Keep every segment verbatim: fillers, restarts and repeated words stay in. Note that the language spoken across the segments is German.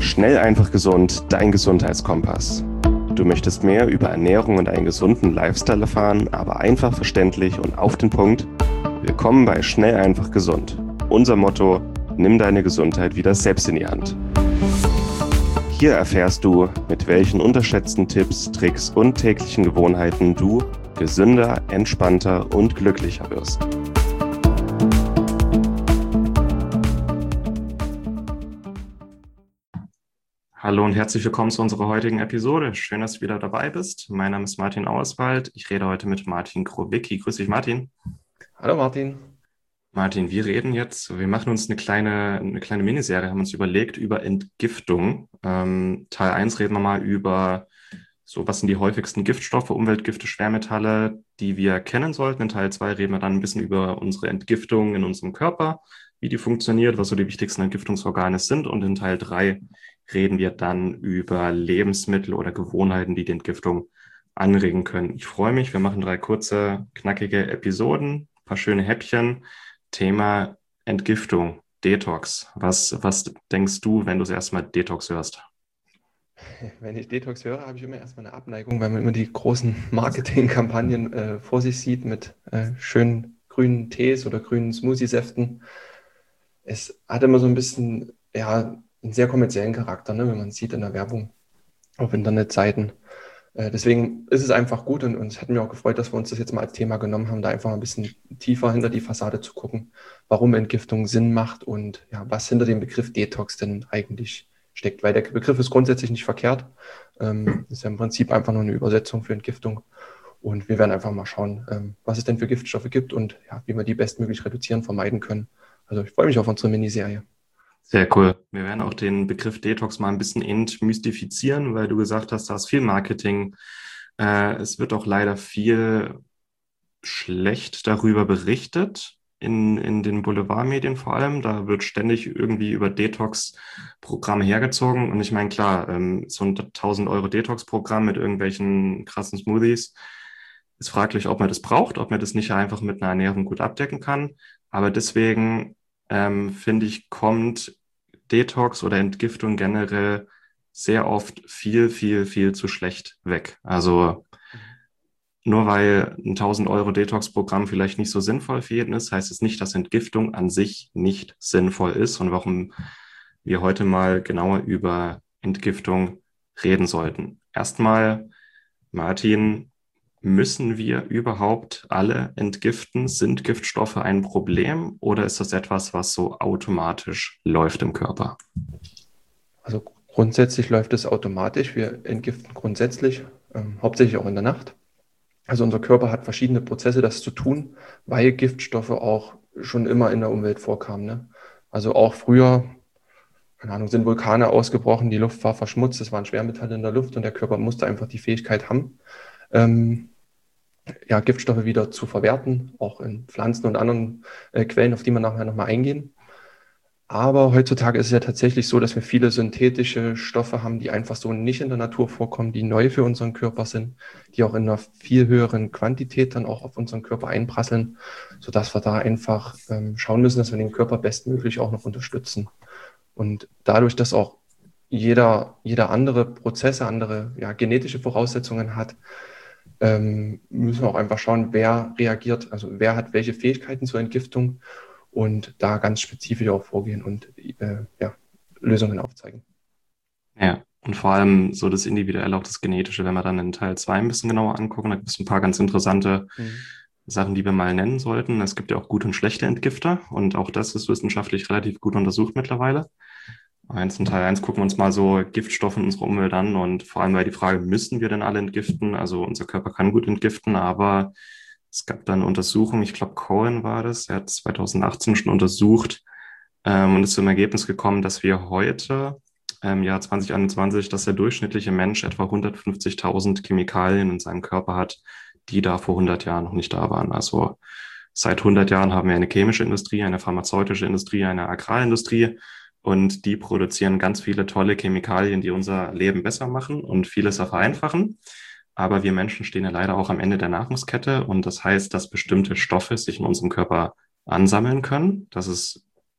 Schnell, einfach gesund, dein Gesundheitskompass. Du möchtest mehr über Ernährung und einen gesunden Lifestyle erfahren, aber einfach verständlich und auf den Punkt? Willkommen bei Schnell, einfach gesund. Unser Motto: Nimm deine Gesundheit wieder selbst in die Hand. Hier erfährst du, mit welchen unterschätzten Tipps, Tricks und täglichen Gewohnheiten du gesünder, entspannter und glücklicher wirst. Hallo und herzlich willkommen zu unserer heutigen Episode. Schön, dass du wieder dabei bist. Mein Name ist Martin Auerswald. Ich rede heute mit Martin Krowicki. Grüß dich, Martin. Hallo Martin. Martin, wir reden jetzt, wir machen uns eine kleine, eine kleine Miniserie, haben uns überlegt über Entgiftung. Ähm, Teil eins reden wir mal über, so was sind die häufigsten Giftstoffe, Umweltgifte, Schwermetalle, die wir kennen sollten. In Teil zwei reden wir dann ein bisschen über unsere Entgiftung in unserem Körper, wie die funktioniert, was so die wichtigsten Entgiftungsorgane sind. Und in Teil drei reden wir dann über Lebensmittel oder Gewohnheiten, die die Entgiftung anregen können. Ich freue mich, wir machen drei kurze, knackige Episoden, ein paar schöne Häppchen. Thema Entgiftung, Detox. Was, was denkst du, wenn du das erste Mal Detox hörst? Wenn ich Detox höre, habe ich immer erstmal eine Abneigung, weil man immer die großen Marketingkampagnen äh, vor sich sieht mit äh, schönen grünen Tees oder grünen Smoothie-Säften. Es hat immer so ein bisschen, ja, einen sehr kommerziellen Charakter, ne, wenn man es sieht in der Werbung auf Internetseiten. Äh, deswegen ist es einfach gut und, und es hat mich auch gefreut, dass wir uns das jetzt mal als Thema genommen haben, da einfach mal ein bisschen tiefer hinter die Fassade zu gucken, warum Entgiftung Sinn macht und ja, was hinter dem Begriff Detox denn eigentlich steckt, weil der Begriff ist grundsätzlich nicht verkehrt. Ähm, ist ja im Prinzip einfach nur eine Übersetzung für Entgiftung. Und wir werden einfach mal schauen, ähm, was es denn für Giftstoffe gibt und ja, wie wir die bestmöglich reduzieren, vermeiden können. Also ich freue mich auf unsere Miniserie. Sehr cool. Wir werden auch den Begriff Detox mal ein bisschen entmystifizieren, weil du gesagt hast, da ist viel Marketing. Äh, es wird auch leider viel schlecht darüber berichtet. In, in den Boulevardmedien vor allem, da wird ständig irgendwie über Detox-Programme hergezogen. Und ich meine, klar, ähm, so ein tausend Euro Detox-Programm mit irgendwelchen krassen Smoothies ist fraglich, ob man das braucht, ob man das nicht einfach mit einer Ernährung gut abdecken kann. Aber deswegen ähm, finde ich, kommt Detox oder Entgiftung generell sehr oft viel, viel, viel zu schlecht weg. Also nur weil ein tausend Euro Detox-Programm vielleicht nicht so sinnvoll für jeden ist, heißt es nicht, dass Entgiftung an sich nicht sinnvoll ist und warum wir heute mal genauer über Entgiftung reden sollten. Erstmal, Martin, müssen wir überhaupt alle entgiften? Sind Giftstoffe ein Problem oder ist das etwas, was so automatisch läuft im Körper? Also grundsätzlich läuft es automatisch. Wir entgiften grundsätzlich, ähm, hauptsächlich auch in der Nacht. Also unser Körper hat verschiedene Prozesse, das zu tun, weil Giftstoffe auch schon immer in der Umwelt vorkamen. Ne? Also auch früher, keine Ahnung, sind Vulkane ausgebrochen, die Luft war verschmutzt, es waren Schwermetalle in der Luft und der Körper musste einfach die Fähigkeit haben, ähm, ja, Giftstoffe wieder zu verwerten, auch in Pflanzen und anderen äh, Quellen, auf die wir nachher nochmal eingehen. Aber heutzutage ist es ja tatsächlich so, dass wir viele synthetische Stoffe haben, die einfach so nicht in der Natur vorkommen, die neu für unseren Körper sind, die auch in einer viel höheren Quantität dann auch auf unseren Körper einprasseln, sodass wir da einfach ähm, schauen müssen, dass wir den Körper bestmöglich auch noch unterstützen. Und dadurch, dass auch jeder, jeder andere Prozesse, andere ja, genetische Voraussetzungen hat, ähm, müssen wir auch einfach schauen, wer reagiert, also wer hat welche Fähigkeiten zur Entgiftung und da ganz spezifisch auch vorgehen und äh, ja, Lösungen aufzeigen. Ja, und vor allem so das Individuelle, auch das Genetische, wenn wir dann in Teil zwei ein bisschen genauer angucken, da gibt es ein paar ganz interessante Mhm. Sachen, die wir mal nennen sollten. Es gibt ja auch gute und schlechte Entgifter und auch das ist wissenschaftlich relativ gut untersucht mittlerweile. Eins in Teil eins gucken wir uns mal so Giftstoffe in unserer Umwelt an und vor allem bei die Frage, müssen wir denn alle entgiften? Also unser Körper kann gut entgiften, aber es gab dann Untersuchungen, ich glaube Cohen war das, er hat zwanzig achtzehn schon untersucht ähm, und ist zum Ergebnis gekommen, dass wir heute im Jahr zwanzig einundzwanzig, dass der durchschnittliche Mensch etwa hundertfünfzigtausend Chemikalien in seinem Körper hat, die da vor hundert Jahren noch nicht da waren. Also seit hundert Jahren haben wir eine chemische Industrie, eine pharmazeutische Industrie, eine Agrarindustrie und die produzieren ganz viele tolle Chemikalien, die unser Leben besser machen und vieles auch vereinfachen. Aber wir Menschen stehen ja leider auch am Ende der Nahrungskette und das heißt, dass bestimmte Stoffe sich in unserem Körper ansammeln können. Das ist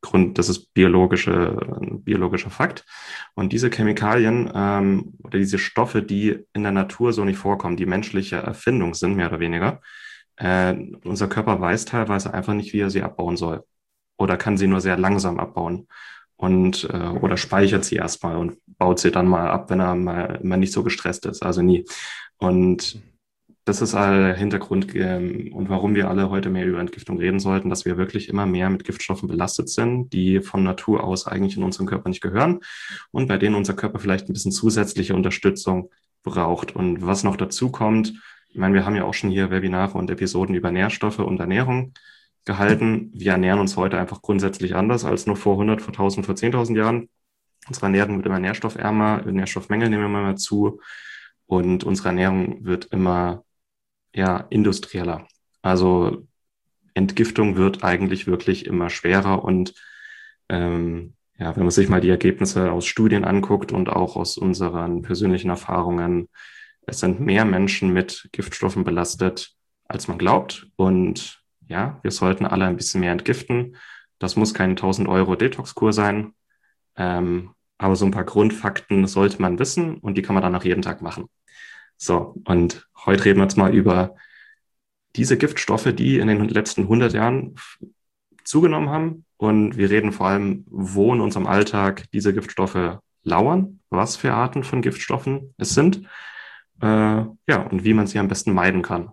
Grund, das ist biologische, biologischer Fakt. Und diese Chemikalien ähm, oder diese Stoffe, die in der Natur so nicht vorkommen, die menschliche Erfindung sind, mehr oder weniger, äh, unser Körper weiß teilweise einfach nicht, wie er sie abbauen soll. Oder kann sie nur sehr langsam abbauen. Und, äh, oder speichert sie erstmal und baut sie dann mal ab, wenn er mal, mal nicht so gestresst ist. Also nie. Und das ist der Hintergrund ähm, und warum wir alle heute mehr über Entgiftung reden sollten, dass wir wirklich immer mehr mit Giftstoffen belastet sind, die von Natur aus eigentlich in unserem Körper nicht gehören und bei denen unser Körper vielleicht ein bisschen zusätzliche Unterstützung braucht. Und was noch dazu kommt, ich meine, wir haben ja auch schon hier Webinare und Episoden über Nährstoffe und Ernährung gehalten. Wir ernähren uns heute einfach grundsätzlich anders als nur vor hundert, vor tausend, vor zehntausend Jahren. Unsere Ernährung wird immer nährstoffärmer, Nährstoffmängel nehmen immer mehr zu und unsere Ernährung wird immer ja, industrieller. Also Entgiftung wird eigentlich wirklich immer schwerer und ähm, ja, wenn man sich mal die Ergebnisse aus Studien anguckt und auch aus unseren persönlichen Erfahrungen, es sind mehr Menschen mit Giftstoffen belastet, als man glaubt. Und ja, wir sollten alle ein bisschen mehr entgiften. Das muss kein tausend Euro Detox-Kur sein, ähm, aber so ein paar Grundfakten sollte man wissen und die kann man dann auch jeden Tag machen. So, und heute reden wir jetzt mal über diese Giftstoffe, die in den letzten hundert Jahren zugenommen haben. Und wir reden vor allem, wo in unserem Alltag diese Giftstoffe lauern, was für Arten von Giftstoffen es sind, äh, ja, und wie man sie am besten meiden kann.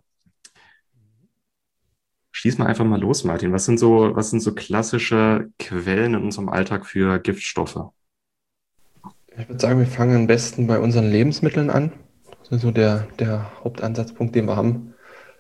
Schieß mal einfach mal los, Martin. Was sind so, was sind so klassische Quellen in unserem Alltag für Giftstoffe? Ich würde sagen, wir fangen am besten bei unseren Lebensmitteln an. Das ist so der, der Hauptansatzpunkt, den wir haben.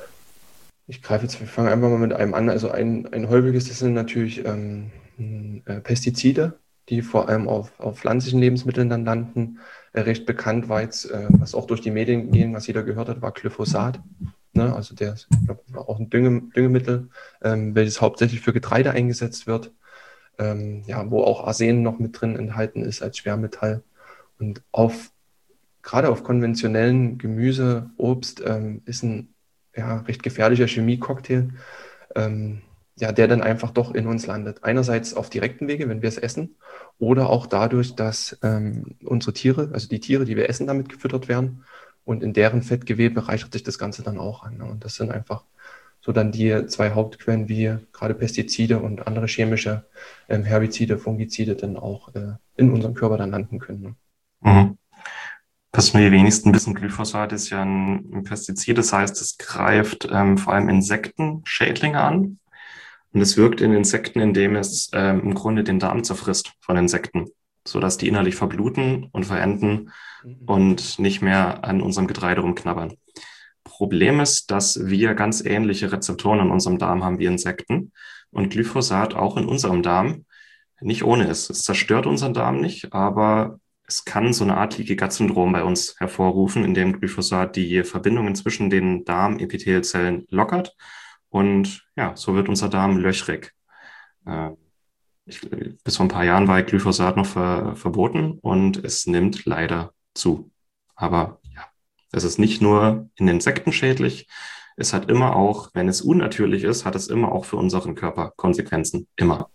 Ich greife jetzt, wir fangen einfach mal mit einem an. Also ein, ein häufiges, das sind natürlich ähm, äh, Pestizide, die vor allem auf, auf pflanzlichen Lebensmitteln dann landen. Äh, recht bekannt war jetzt, äh, was auch durch die Medien ging, was jeder gehört hat, war Glyphosat. Ne? Also der ist, ich glaub, war auch ein Dünge, Düngemittel, ähm, welches hauptsächlich für Getreide eingesetzt wird. Ähm, ja, wo auch Arsen noch mit drin enthalten ist als Schwermetall. Und auf, gerade auf konventionellen Gemüse, Obst ähm, ist ein ja, recht gefährlicher Chemie-Cocktail, ähm, ja, der dann einfach doch in uns landet. Einerseits auf direkten Wege, wenn wir es essen, oder auch dadurch, dass ähm, unsere Tiere, also die Tiere, die wir essen, damit gefüttert werden. Und in deren Fettgewebe reichert sich das Ganze dann auch an. Ne? Und das sind einfach so dann die zwei Hauptquellen, wie gerade Pestizide und andere chemische ähm, Herbizide, Fungizide dann auch äh, in unserem Körper dann landen können. Ne? Mhm. Was nur die wenigsten wissen, Glyphosat ist ja ein Pestizid, das heißt, es greift ähm, vor allem Insekten, Schädlinge an. Und es wirkt in Insekten, indem es ähm, im Grunde den Darm zerfrisst von Insekten, sodass die innerlich verbluten und verenden Mhm. und nicht mehr an unserem Getreide rumknabbern. Problem ist, dass wir ganz ähnliche Rezeptoren in unserem Darm haben wie Insekten und Glyphosat auch in unserem Darm nicht ohne ist. Es zerstört unseren Darm nicht, aber es kann so eine Art Leaky Gut Syndrom bei uns hervorrufen, in dem Glyphosat die Verbindungen zwischen den Darmepithelzellen lockert und ja, so wird unser Darm löchrig. Äh, ich, bis vor ein paar Jahren war Glyphosat noch ver, verboten und es nimmt leider zu. Aber ja, es ist nicht nur in Insekten schädlich, es hat immer auch, wenn es unnatürlich ist, hat es immer auch für unseren Körper Konsequenzen. Immer.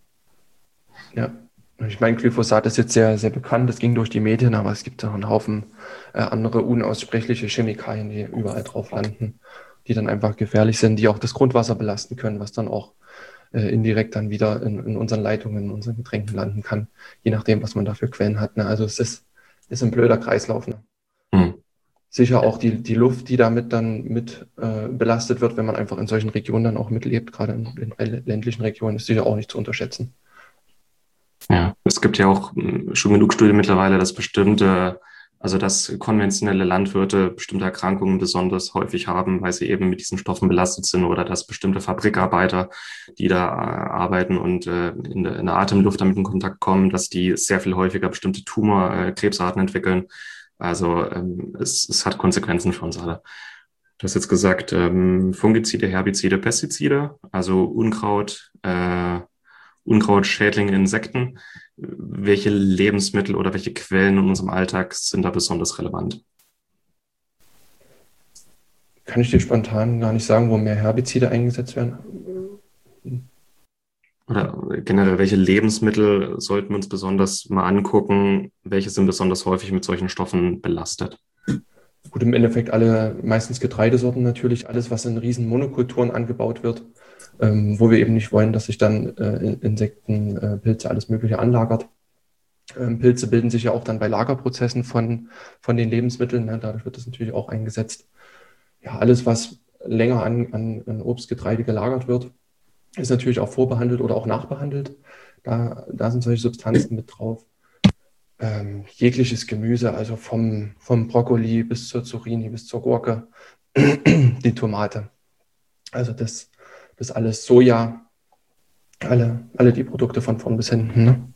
Ja, ich meine, Glyphosat ist jetzt sehr, sehr bekannt, das ging durch die Medien, aber es gibt auch einen Haufen äh, andere unaussprechliche Chemikalien, die überall drauf landen, die dann einfach gefährlich sind, die auch das Grundwasser belasten können, was dann auch äh, indirekt dann wieder in, in unseren Leitungen, in unseren Getränken landen kann, je nachdem, was man da für Quellen hat. Ne? Also es ist, ist ein blöder Kreislauf. Ne? Hm. Sicher auch die, die Luft, die damit dann mit äh, belastet wird, wenn man einfach in solchen Regionen dann auch mitlebt, gerade in, in ländlichen Regionen, ist sicher auch nicht zu unterschätzen. Ja, es gibt ja auch mh, schon genug Studien mittlerweile, dass bestimmte, also dass konventionelle Landwirte bestimmte Erkrankungen besonders häufig haben, weil sie eben mit diesen Stoffen belastet sind oder dass bestimmte Fabrikarbeiter, die da äh, arbeiten und äh, in, der, in der Atemluft damit in Kontakt kommen, dass die sehr viel häufiger bestimmte Tumor, äh, Krebsarten entwickeln. Also ähm, es, es hat Konsequenzen für uns alle. Du hast jetzt gesagt, ähm, Fungizide, Herbizide, Pestizide, also Unkraut, äh, Unkraut, Schädlinge, Insekten. Welche Lebensmittel oder welche Quellen in unserem Alltag sind da besonders relevant? Kann ich dir spontan gar nicht sagen, wo mehr Herbizide eingesetzt werden. oder generell, welche Lebensmittel sollten wir uns besonders mal angucken? Welche sind besonders häufig mit solchen Stoffen belastet? Gut, im Endeffekt alle, meistens Getreidesorten natürlich, alles, was in riesen Monokulturen angebaut wird, ähm, wo wir eben nicht wollen, dass sich dann äh, Insekten, äh, Pilze, alles Mögliche anlagert. Ähm, Pilze bilden sich ja auch dann bei Lagerprozessen von, von den Lebensmitteln, ne? Dadurch wird das natürlich auch eingesetzt. Ja, alles, was länger an, an, an Obst, Getreide gelagert wird, ist natürlich auch vorbehandelt oder auch nachbehandelt. Da, da sind solche Substanzen mit drauf. Ähm, jegliches Gemüse, also vom, vom Brokkoli bis zur Zucchini, bis zur Gurke, die Tomate. Also das, das alles Soja, alle, alle die Produkte von vorn bis hinten. Ne?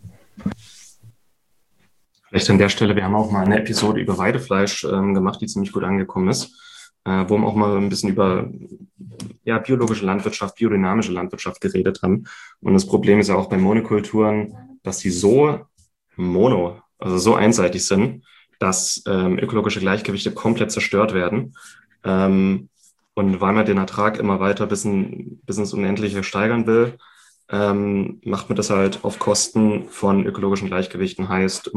Vielleicht an der Stelle, wir haben auch mal eine Episode über Weidefleisch ähm, gemacht, die ziemlich gut angekommen ist, äh, wo wir auch mal ein bisschen über ja, biologische Landwirtschaft, biodynamische Landwirtschaft geredet haben. Und das Problem ist ja auch bei Monokulturen, dass sie so mono, also so einseitig sind, dass ähm, ökologische Gleichgewichte komplett zerstört werden. Ähm, und weil man den Ertrag immer weiter bis, in, bis ins Unendliche steigern will, ähm, macht man das halt auf Kosten von ökologischen Gleichgewichten. Heißt,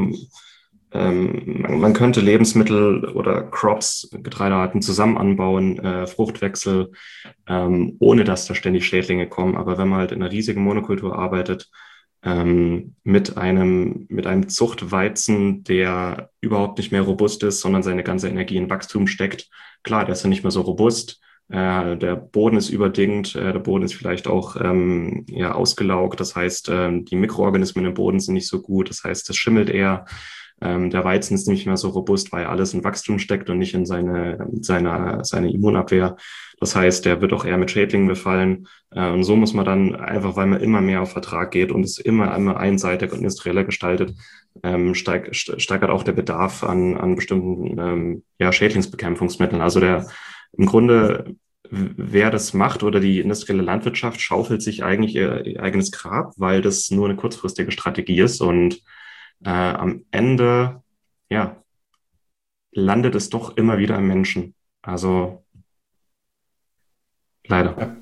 ähm, man, man könnte Lebensmittel oder Crops, Getreidearten zusammen anbauen, äh, Fruchtwechsel, ähm, ohne dass da ständig Schädlinge kommen. Aber wenn man halt in einer riesigen Monokultur arbeitet, ähm, mit einem, mit einem Zuchtweizen, der überhaupt nicht mehr robust ist, sondern seine ganze Energie in Wachstum steckt, klar, der ist ja nicht mehr so robust. Äh, der Boden ist überdüngt, äh, der Boden ist vielleicht auch ähm, ja, ausgelaugt. Das heißt, ähm, die Mikroorganismen im Boden sind nicht so gut. Das heißt, es schimmelt eher. Ähm, der Weizen ist nicht mehr so robust, weil alles in Wachstum steckt und nicht in seine, seine, seine Immunabwehr. Das heißt, der wird auch eher mit Schädlingen befallen. Äh, und so muss man dann einfach, weil man immer mehr auf Vertrag geht und es immer, immer einseitig und industrieller gestaltet, ähm, steig, steigert auch der Bedarf an, an bestimmten ähm, ja, Schädlingsbekämpfungsmitteln. Also der im Grunde, wer das macht oder die industrielle Landwirtschaft schaufelt sich eigentlich ihr, ihr eigenes Grab, weil das nur eine kurzfristige Strategie ist und äh, am Ende, ja, landet es doch immer wieder am Menschen. Also leider. Ja.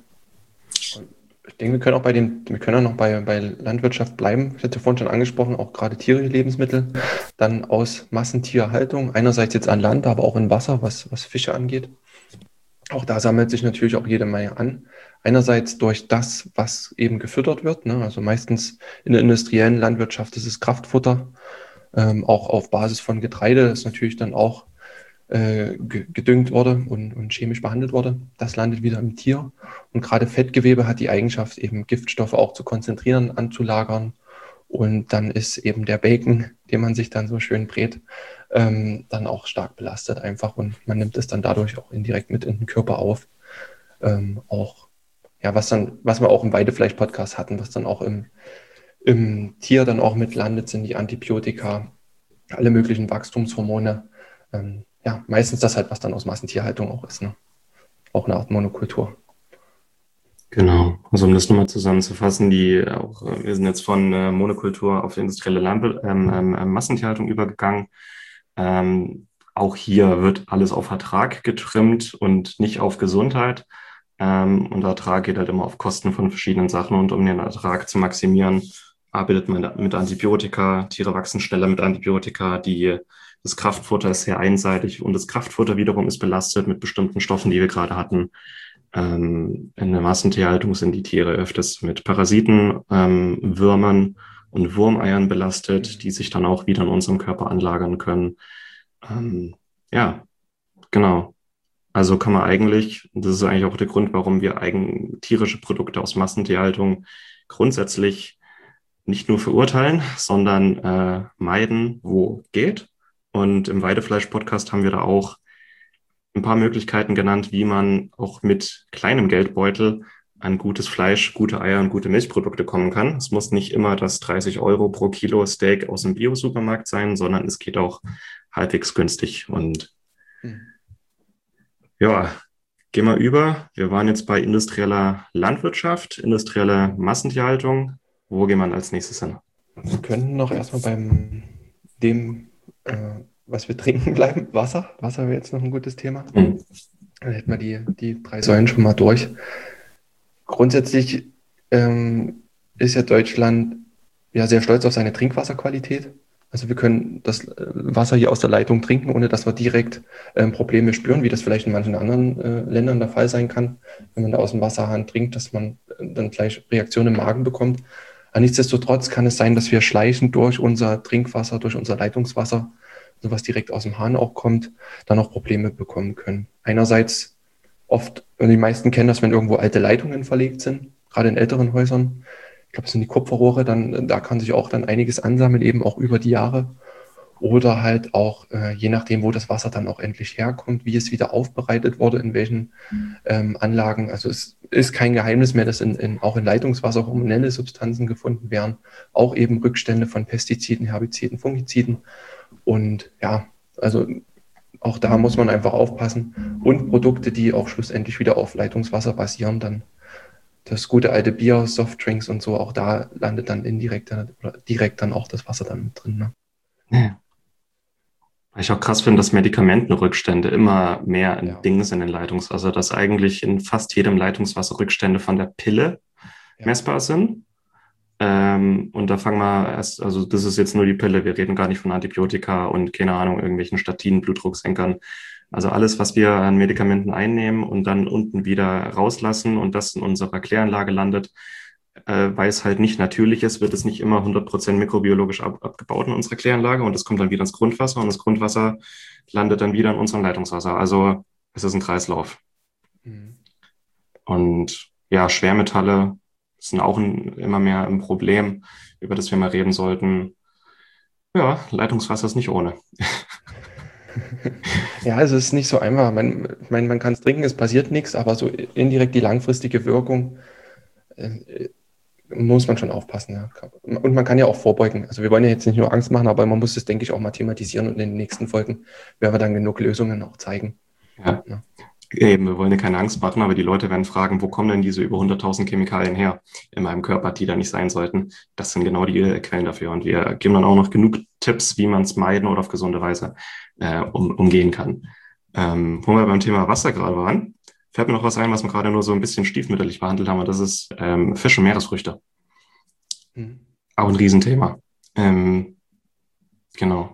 Ich denke, wir können auch bei dem, wir können auch noch bei, bei Landwirtschaft bleiben. Ich hatte vorhin schon angesprochen, auch gerade tierische Lebensmittel, dann aus Massentierhaltung, einerseits jetzt an Land, aber auch in Wasser, was, was Fische angeht. Auch da sammelt sich natürlich auch jede Menge an. Einerseits durch das, was eben gefüttert wird, ne? Also meistens in der industriellen Landwirtschaft ist es Kraftfutter, ähm, auch auf Basis von Getreide, das natürlich dann auch äh, gedüngt wurde und, und chemisch behandelt wurde. Das landet wieder im Tier. Und gerade Fettgewebe hat die Eigenschaft, eben Giftstoffe auch zu konzentrieren, anzulagern. Und dann ist eben der Bacon, den man sich dann so schön brät, ähm, dann auch stark belastet einfach. Und man nimmt es dann dadurch auch indirekt mit in den Körper auf. Ähm, auch, ja, was dann, was wir auch im Weidefleisch-Podcast hatten, was dann auch im, im Tier dann auch mit landet, sind die Antibiotika, alle möglichen Wachstumshormone. Ähm, ja, meistens das halt, was dann aus Massentierhaltung auch ist, ne? Auch eine Art Monokultur. Genau. Also um das nochmal zusammenzufassen, die auch, wir sind jetzt von äh, Monokultur auf industrielle Landwirt, ähm, ähm, Massentierhaltung übergegangen. Ähm, auch hier wird alles auf Ertrag getrimmt und nicht auf Gesundheit. Ähm, und der Ertrag geht halt immer auf Kosten von verschiedenen Sachen. Und um den Ertrag zu maximieren, arbeitet man mit Antibiotika. Tiere wachsen schneller mit Antibiotika. Die, das Kraftfutter ist sehr einseitig und das Kraftfutter wiederum ist belastet mit bestimmten Stoffen, die wir gerade hatten. Ähm, in der Massentierhaltung sind die Tiere öfters mit Parasiten, ähm, Würmern und Wurmeiern belastet, die sich dann auch wieder in unserem Körper anlagern können. Ähm, ja, genau. Also kann man eigentlich, das ist eigentlich auch der Grund, warum wir eigen tierische Produkte aus Massentierhaltung grundsätzlich nicht nur verurteilen, sondern äh, meiden, wo geht. Und im Weidefleisch-Podcast haben wir da auch ein paar Möglichkeiten genannt, wie man auch mit kleinem Geldbeutel an gutes Fleisch, gute Eier und gute Milchprodukte kommen kann. Es muss nicht immer das dreißig Euro pro Kilo Steak aus dem Bio-Supermarkt sein, sondern es geht auch halbwegs günstig. Und hm. ja, gehen wir über. Wir waren jetzt bei industrieller Landwirtschaft, industrieller Massentierhaltung. Wo gehen wir als nächstes hin? Wir könnten noch erstmal beim dem, äh, was wir trinken bleiben. Wasser. Wasser wäre jetzt noch ein gutes Thema. Mhm. Dann hätten wir die, die drei Säulen schon mal durch. Grundsätzlich ähm, ist ja Deutschland ja sehr stolz auf seine Trinkwasserqualität. Also wir können das äh, Wasser hier aus der Leitung trinken, ohne dass wir direkt ähm, Probleme spüren, wie das vielleicht in manchen anderen äh, Ländern der Fall sein kann, wenn man da aus dem Wasserhahn trinkt, dass man äh, dann gleich Reaktionen im Magen bekommt. Aber nichtsdestotrotz kann es sein, dass wir schleichend durch unser Trinkwasser, durch unser Leitungswasser, so was direkt aus dem Hahn auch kommt, dann auch Probleme bekommen können. Einerseits oft, die meisten kennen das, wenn irgendwo alte Leitungen verlegt sind, gerade in älteren Häusern. Ich glaube, es sind die Kupferrohre, dann, da kann sich auch dann einiges ansammeln, eben auch über die Jahre. Oder halt auch, äh, je nachdem, wo das Wasser dann auch endlich herkommt, wie es wieder aufbereitet wurde, in welchen ähm, Anlagen. Also es ist kein Geheimnis mehr, dass in, in, auch in Leitungswasser hormonelle Substanzen gefunden werden, auch eben Rückstände von Pestiziden, Herbiziden, Fungiziden. Und ja, also auch da muss man einfach aufpassen. Und Produkte, die auch schlussendlich wieder auf Leitungswasser basieren, dann das gute alte Bier, Softdrinks und so, auch da landet dann indirekt oder direkt dann auch das Wasser dann mit drin. Ne? Ja. Weil ich auch krass finde, dass Medikamentenrückstände immer mehr ein Ja. Ding sind in Leitungswasser, dass eigentlich in fast jedem Leitungswasser Rückstände von der Pille Ja. messbar sind. Ähm, und da fangen wir erst, also das ist jetzt nur die Pille, wir reden gar nicht von Antibiotika und keine Ahnung, irgendwelchen Statinen, Blutdrucksenkern. Also alles, was wir an Medikamenten einnehmen und dann unten wieder rauslassen und das in unserer Kläranlage landet, äh, weil es halt nicht natürlich ist, wird es nicht immer hundert Prozent mikrobiologisch ab, abgebaut in unserer Kläranlage und es kommt dann wieder ins Grundwasser und das Grundwasser landet dann wieder in unserem Leitungswasser. Also es ist ein Kreislauf. Mhm. Und ja, Schwermetalle sind auch ein, immer mehr ein Problem, über das wir mal reden sollten. Ja, Leitungswasser ist nicht ohne. Ja, also es ist nicht so einfach. Man, ich meine, man kann es trinken, es passiert nichts, aber so indirekt die langfristige Wirkung äh, muss man schon aufpassen. Ja. Und man kann ja auch vorbeugen. Also wir wollen ja jetzt nicht nur Angst machen, aber man muss es, denke ich, auch mal thematisieren und in den nächsten Folgen werden wir dann genug Lösungen auch zeigen. Ja. Ja. Eben, wir wollen ja keine Angst machen, aber die Leute werden fragen, wo kommen denn diese über hunderttausend Chemikalien her in meinem Körper, die da nicht sein sollten? Das sind genau die Quellen dafür. Und wir geben dann auch noch genug Tipps, wie man es meiden oder auf gesunde Weise äh, um, umgehen kann. Ähm, wo wir beim Thema Wasser gerade waren, fällt mir noch was ein, was wir gerade nur so ein bisschen stiefmütterlich behandelt haben, und das ist ähm, Fisch und Meeresfrüchte. Mhm. Auch ein Riesenthema. Ähm, genau.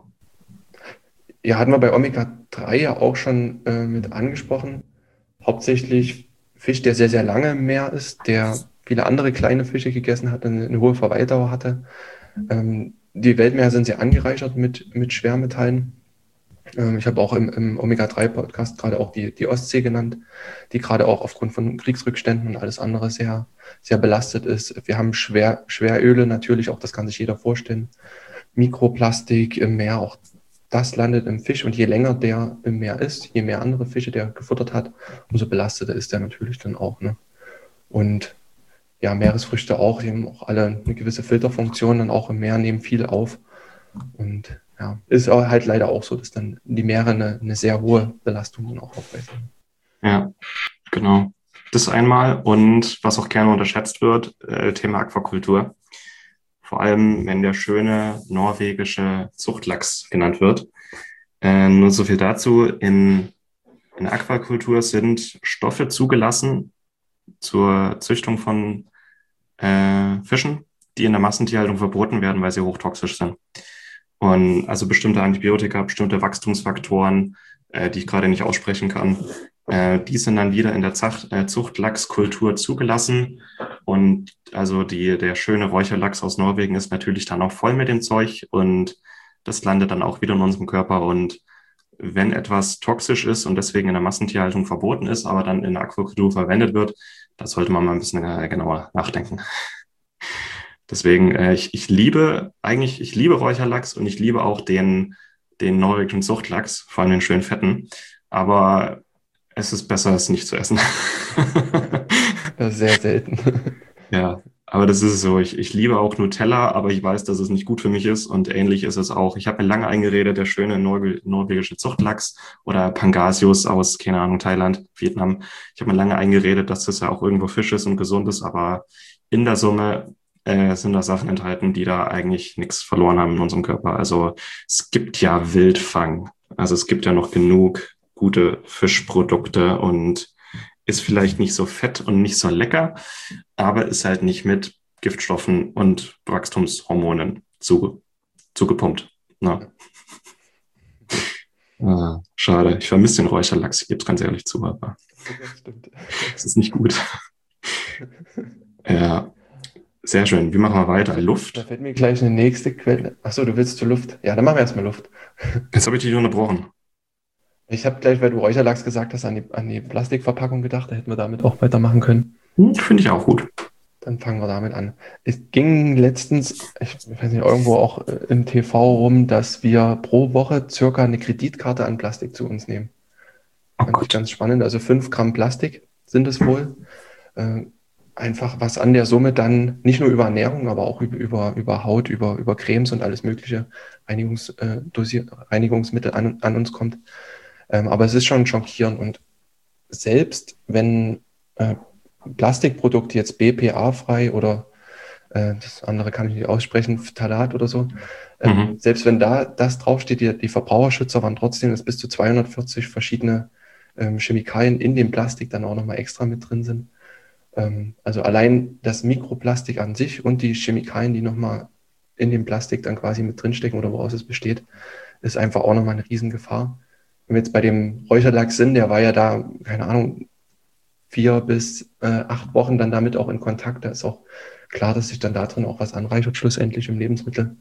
Ja, hatten wir bei Omega drei ja auch schon äh, mit angesprochen. Hauptsächlich Fisch, der sehr, sehr lange im Meer ist, der viele andere kleine Fische gegessen hat, eine, eine hohe Verweildauer hatte. Ähm, die Weltmeere sind sehr angereichert mit, mit Schwermetallen. Ähm, ich habe auch im, im Omega drei Podcast gerade auch die, die Ostsee genannt, die gerade auch aufgrund von Kriegsrückständen und alles andere sehr, sehr belastet ist. Wir haben Schwer, Schweröle natürlich, auch das kann sich jeder vorstellen. Mikroplastik im Meer, auch das landet im Fisch. Und je länger der im Meer ist, je mehr andere Fische der gefuttert hat, umso belasteter ist der natürlich dann auch. Ne? Und ja, Meeresfrüchte auch, die haben auch alle eine gewisse Filterfunktion, dann auch im Meer nehmen viel auf. Und ja, ist auch halt leider auch so, dass dann die Meere eine, eine sehr hohe Belastung dann auch aufweisen. Ja, genau. Das einmal und was auch gerne unterschätzt wird, äh, Thema Aquakultur. Vor allem, wenn der schöne norwegische Zuchtlachs genannt wird. Äh, nur so viel dazu. In, in der Aquakultur sind Stoffe zugelassen zur Züchtung von äh, Fischen, die in der Massentierhaltung verboten werden, weil sie hochtoxisch sind. Und also bestimmte Antibiotika, bestimmte Wachstumsfaktoren, äh, die ich gerade nicht aussprechen kann, äh, die sind dann wieder in der Zacht, äh, Zuchtlachskultur zugelassen. Und also die, der schöne Räucherlachs aus Norwegen ist natürlich dann auch voll mit dem Zeug und das landet dann auch wieder in unserem Körper. Und wenn etwas toxisch ist und deswegen in der Massentierhaltung verboten ist, aber dann in der Aquakultur verwendet wird, da sollte man mal ein bisschen äh, genauer nachdenken. Deswegen, äh, ich, ich liebe eigentlich, ich liebe Räucherlachs und ich liebe auch den, den norwegischen Zuchtlachs, vor allem den schönen fetten. Aber es ist besser, es nicht zu essen. Das ist sehr selten. Ja, aber das ist so. Ich, ich liebe auch Nutella, aber ich weiß, dass es nicht gut für mich ist. Und ähnlich ist es auch. Ich habe mir lange eingeredet, der schöne Norwe norwegische Zuchtlachs oder Pangasius aus, keine Ahnung, Thailand, Vietnam. Ich habe mir lange eingeredet, dass das ja auch irgendwo Fisch ist und gesund ist. Aber in der Summe äh, sind da Sachen enthalten, die da eigentlich nichts verloren haben in unserem Körper. Also es gibt ja Wildfang. Also es gibt ja noch genug gute Fischprodukte und ist vielleicht nicht so fett und nicht so lecker, aber ist halt nicht mit Giftstoffen und Wachstumshormonen zu, zugepumpt. Na. Ah, schade, ich vermisse den Räucherlachs, ich gebe es ganz ehrlich zu, aber Das stimmt. es ist nicht gut. Ja, sehr schön. Wie machen wir weiter? Da Luft? fällt mir gleich eine nächste Quelle. Achso, du willst zur Luft. Ja, dann machen wir erstmal Luft. Jetzt habe ich dich unterbrochen. Ich habe gleich, weil du Räucherlachs gesagt hast, an die, an die Plastikverpackung gedacht. Da hätten wir damit auch weitermachen können. Hm, finde ich auch gut. Dann fangen wir damit an. Es ging letztens, ich weiß nicht, irgendwo auch äh, im T V rum, dass wir pro Woche circa eine Kreditkarte an Plastik zu uns nehmen. Oh Fand ich Gott. ganz spannend. Also fünf Gramm Plastik sind es wohl. Äh, einfach was an der Summe dann nicht nur über Ernährung, aber auch über, über, über Haut, über, über Cremes und alles mögliche Reinigungs, äh, Dosier, Reinigungsmittel an, an uns kommt. Ähm, aber es ist schon schockierend. Und selbst wenn äh, Plastikprodukte jetzt B P A-frei oder äh, das andere kann ich nicht aussprechen, Phthalat oder so, ähm, Mhm. selbst wenn da das draufsteht, die, die Verbraucherschützer waren trotzdem, dass bis zu zweihundertvierzig verschiedene ähm, Chemikalien in dem Plastik dann auch nochmal extra mit drin sind. Ähm, also allein das Mikroplastik an sich und die Chemikalien, die nochmal in dem Plastik dann quasi mit drinstecken oder woraus es besteht, ist einfach auch nochmal eine Riesengefahr. Wenn wir jetzt bei dem Räucherlachs sind, der war ja da, keine Ahnung, vier bis äh, acht Wochen dann damit auch in Kontakt. Da ist auch klar, dass sich dann da drin auch was anreichert, schlussendlich im Lebensmittel.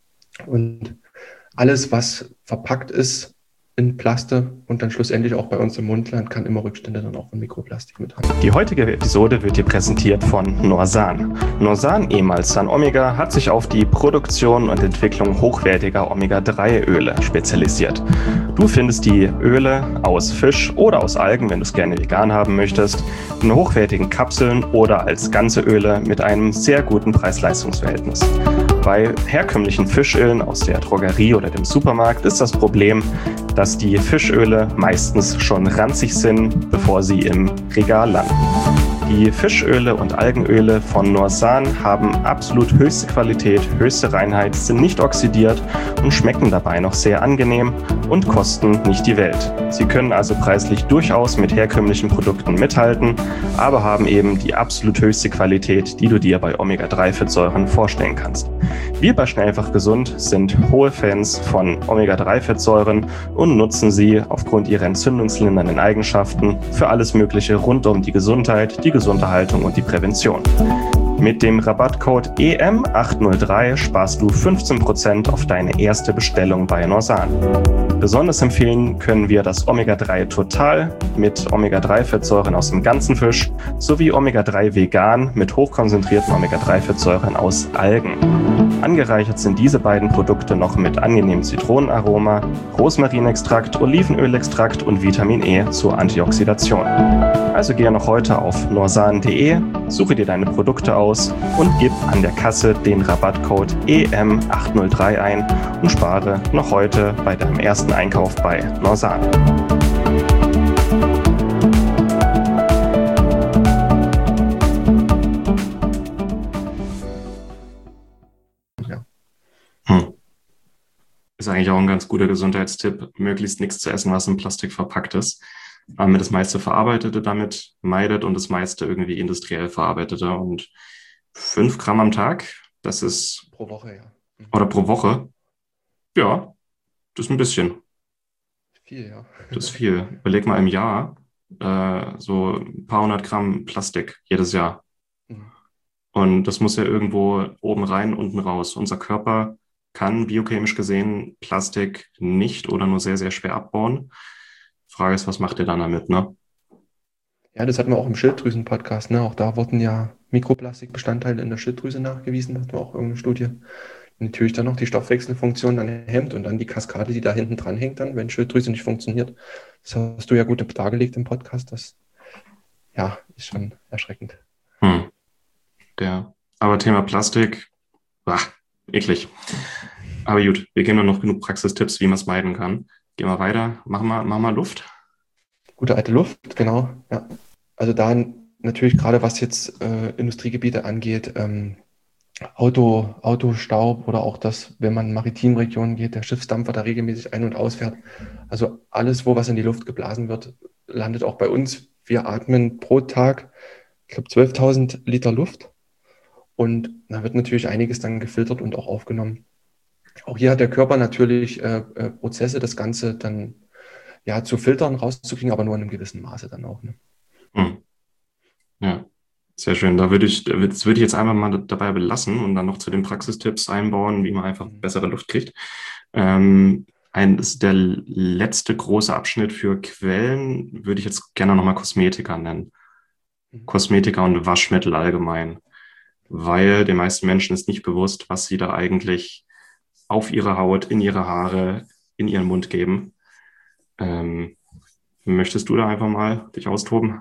Und alles, was verpackt ist in Plaste und dann schlussendlich auch bei uns im Mund landet, kann immer Rückstände dann auch von Mikroplastik mit haben. Die heutige Episode wird dir präsentiert von Norsan. Norsan, ehemals San Omega, hat sich auf die Produktion und Entwicklung hochwertiger Omega drei Öle spezialisiert. Du findest die Öle aus Fisch oder aus Algen, wenn du es gerne vegan haben möchtest, in hochwertigen Kapseln oder als ganze Öle mit einem sehr guten Preis-Leistungs-Verhältnis. Bei herkömmlichen Fischölen aus der Drogerie oder dem Supermarkt ist das Problem, dass die Fischöle meistens schon ranzig sind, bevor sie im Regal landen. Die Fischöle und Algenöle von Norsan haben absolut höchste Qualität, höchste Reinheit, sind nicht oxidiert und schmecken dabei noch sehr angenehm und kosten nicht die Welt. Sie können also preislich durchaus mit herkömmlichen Produkten mithalten, aber haben eben die absolut höchste Qualität, die du dir bei Omega drei Fettsäuren vorstellen kannst. Wir bei Schnellfach Gesund sind hohe Fans von Omega drei Fettsäuren und nutzen sie aufgrund ihrer entzündungslindernden Eigenschaften für alles Mögliche rund um die Gesundheit, die Gesunderhaltung und die Prävention. Mit dem Rabattcode E M acht null drei sparst du fünfzehn Prozent auf deine erste Bestellung bei Norsan. Besonders empfehlen können wir das Omega drei Total mit Omega drei Fettsäuren aus dem ganzen Fisch sowie Omega drei Vegan mit hochkonzentrierten Omega drei Fettsäuren aus Algen. Angereichert sind diese beiden Produkte noch mit angenehmem Zitronenaroma, Rosmarinextrakt, Olivenölextrakt und Vitamin E zur Antioxidation. Also gehe noch heute auf norsan punkt de, suche dir deine Produkte aus und gib an der Kasse den Rabattcode E M acht null drei ein und spare noch heute bei deinem ersten Einkauf bei Norsan. Ja. Hm. Ist eigentlich auch ein ganz guter Gesundheitstipp, möglichst nichts zu essen, was in Plastik verpackt ist. Ähm, das meiste Verarbeitete damit meidet und das meiste irgendwie industriell Verarbeitete. Und fünf Gramm am Tag, das ist, Pro Woche, ja. Mhm. oder pro Woche, ja, das ist ein bisschen. Viel, ja. Das ist viel. Überleg mal im Jahr, äh, so ein paar hundert Gramm Plastik jedes Jahr. Mhm. Und das muss ja irgendwo oben rein, unten raus. Unser Körper kann biochemisch gesehen Plastik nicht oder nur sehr, sehr schwer abbauen. Frage ist, was macht ihr dann damit, ne? Ja, das hatten wir auch im Schilddrüsen-Podcast, ne? Auch da wurden ja Mikroplastikbestandteile in der Schilddrüse nachgewiesen. Da hatten wir auch irgendeine Studie. Und natürlich dann noch die Stoffwechselfunktion dann hemmt und dann die Kaskade, die da hinten dran hängt, dann, wenn Schilddrüse nicht funktioniert. Das hast du ja gut dargelegt im Podcast. Das, ja, ist schon erschreckend. Hm. Der, aber Thema Plastik, bah, eklig. Aber gut, wir geben dann noch genug Praxistipps, wie man es meiden kann. Gehen wir weiter, machen wir, machen wir Luft. Gute alte Luft, genau. Ja. Also da natürlich gerade was jetzt äh, Industriegebiete angeht, ähm, Auto, Autostaub oder auch das, wenn man in Maritimregionen geht, der Schiffsdampfer da regelmäßig ein- und ausfährt. Also alles, wo was in die Luft geblasen wird, landet auch bei uns. Wir atmen pro Tag, ich glaube, zwölftausend Liter Luft. und da wird natürlich einiges dann gefiltert und auch aufgenommen. Auch hier hat der Körper natürlich äh, äh, Prozesse, das Ganze dann ja zu filtern, rauszukriegen, aber nur in einem gewissen Maße dann auch. Ne? Hm. Ja, sehr schön. Da würde ich, das würde ich jetzt einfach mal dabei belassen und dann noch zu den Praxistipps einbauen, wie man einfach Mhm. bessere Luft kriegt. Ähm, ein, das ist der letzte große Abschnitt für Quellen, würde ich jetzt gerne nochmal Kosmetika nennen. Mhm. Kosmetika und Waschmittel allgemein, weil den meisten Menschen ist nicht bewusst, was sie da eigentlich auf ihre Haut, in ihre Haare, in ihren Mund geben. Ähm, möchtest du da einfach mal dich austoben?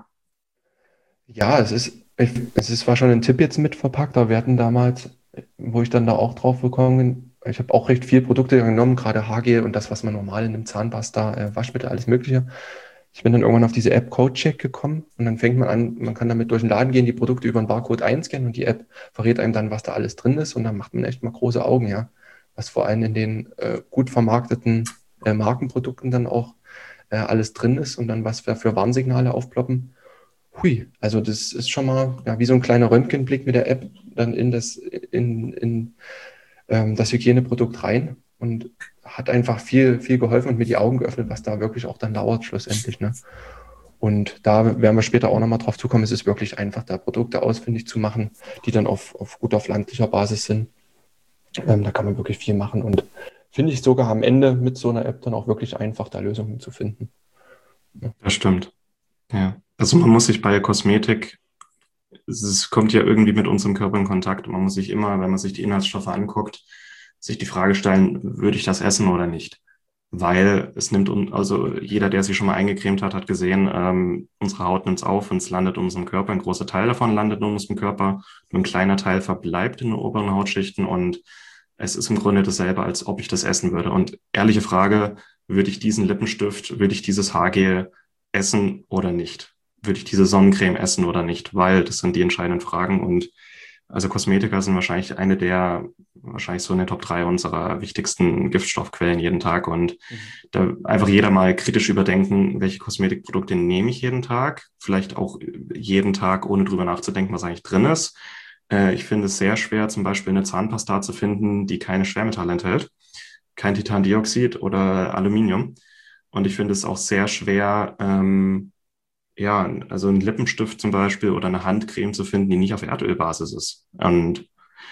Ja, es ist, ich, es ist zwar schon ein Tipp jetzt mit verpackt, aber wir hatten damals, wo ich dann da auch drauf gekommen bin, ich habe auch recht viel Produkte genommen, gerade Haargel und das, was man normal in einem Zahnpasta, äh, Waschmittel, alles Mögliche. Ich bin dann irgendwann auf diese App CodeCheck gekommen und dann fängt man an, man kann damit durch den Laden gehen, die Produkte über einen Barcode einscannen und die App verrät einem dann, was da alles drin ist und dann macht man echt mal große Augen, ja. Was vor allem in den äh, gut vermarkteten äh, Markenprodukten dann auch äh, alles drin ist und dann was für, für Warnsignale aufploppen. Hui, also das ist schon mal ja, wie so ein kleiner Röntgenblick mit der App dann in das, in, in, ähm, das Hygieneprodukt rein und hat einfach viel, viel geholfen und mir die Augen geöffnet, was da wirklich auch dann dauert schlussendlich. Ne? Und da werden wir später auch nochmal drauf zukommen. Es ist wirklich einfach, da Produkte ausfindig zu machen, die dann auf, auf gut auf landlicher Basis sind. Ähm, da kann man wirklich viel machen und finde ich sogar am Ende mit so einer App dann auch wirklich einfach, da Lösungen zu finden. Ja. Das stimmt. Ja. Also man muss sich bei Kosmetik, es kommt ja irgendwie mit unserem Körper in Kontakt. Man muss sich immer, wenn man sich die Inhaltsstoffe anguckt, sich die Frage stellen, würde ich das essen oder nicht? Weil es nimmt, also jeder, der sich schon mal eingecremt hat, hat gesehen, ähm, unsere Haut nimmt es auf und es landet in unserem Körper. Ein großer Teil davon landet in unserem Körper. Nur ein kleiner Teil verbleibt in den oberen Hautschichten und es ist im Grunde dasselbe, als ob ich das essen würde. Und ehrliche Frage, würde ich diesen Lippenstift, würde ich dieses Haargel essen oder nicht? Würde ich diese Sonnencreme essen oder nicht? Weil das sind die entscheidenden Fragen. Und also Kosmetika sind wahrscheinlich eine der, wahrscheinlich so in den Top drei unserer wichtigsten Giftstoffquellen jeden Tag. Und Mhm. da einfach jeder mal kritisch überdenken, welche Kosmetikprodukte nehme ich jeden Tag? Vielleicht auch jeden Tag, ohne drüber nachzudenken, was eigentlich drin ist. Äh, ich finde es sehr schwer, zum Beispiel eine Zahnpasta zu finden, die keine Schwermetalle enthält, kein Titandioxid oder Aluminium. Und ich finde es auch sehr schwer, ähm, ja, also einen Lippenstift zum Beispiel oder eine Handcreme zu finden, die nicht auf Erdölbasis ist. Und